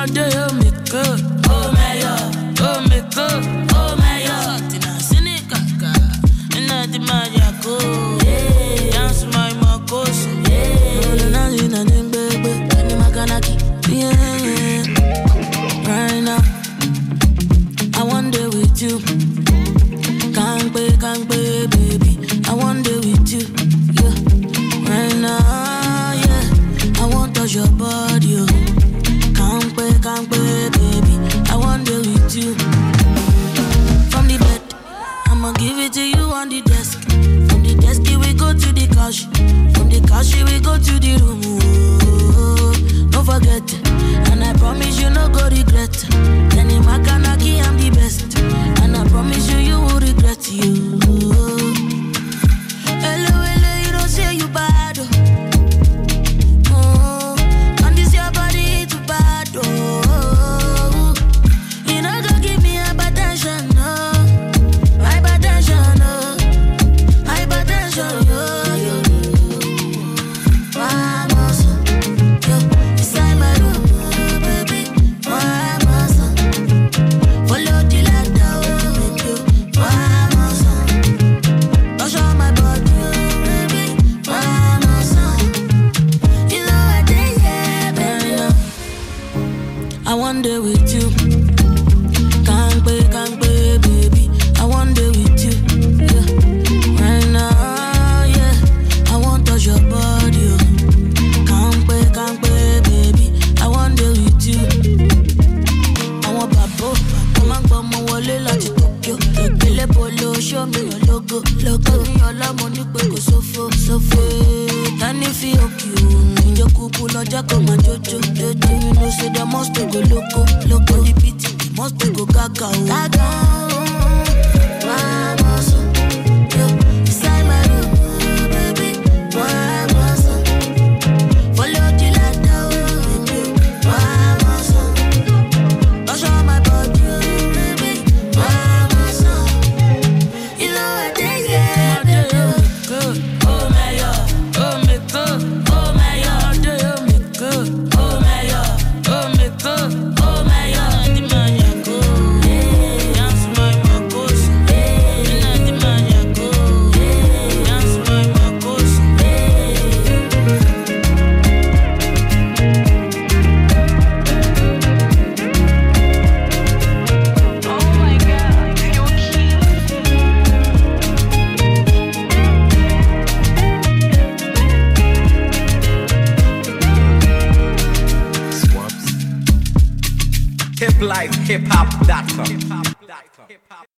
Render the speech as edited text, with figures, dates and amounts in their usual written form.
day, oh me good. Oh my God, oh me good. Oh my God. Tina sinika, ina di majako. Dance my makoso. No na na baby, ani makanaki. Yeah. Right now, I want day with you. Can't pay, baby. I want day with you. Yeah. Right now, yeah. I want touch your body, oh. Can't pay, baby. I want day with you. From the bed, I'ma give it to you on the desk. From the desk, we go to the couch. From the couch, we go to the room. Oh, don't forget, and I promise you no go regret. Then in my kanaki, I'm the best, and I promise you you will regret you. Hello, you don't say you bad. Oh, and this your body too bad. Oh, you know go give me hypertension, no, hypertension, no, hypertension, yo. I want day with you. Can't pay, baby. I want day with you. Yeah. Right now, yeah. I want touch your body. Oh. Can't pay, baby. I want day with you. I want babo. Come on, come on, wale lati Tokyo. Ekele polo, show me your logo. Me all the money, go so. Can you feel okay? In your cuckoo, loja come and jojo. You know, say they must go loco. The beat, must go gaga. Vamos, yo, inside my room, baby. Vamos, follow the ladder, baby. Vamos, touch on my body, baby. Vamos, you know I take it, good. Oh my God, oh me good. Oh my God, oh me good. Oh my God, oh me good. Oh my God, the man ya go. Dance my makoso. The man ya go. Dance my makoso. Oh my God, you're cute. Swaps. Hip life, hiphop.com.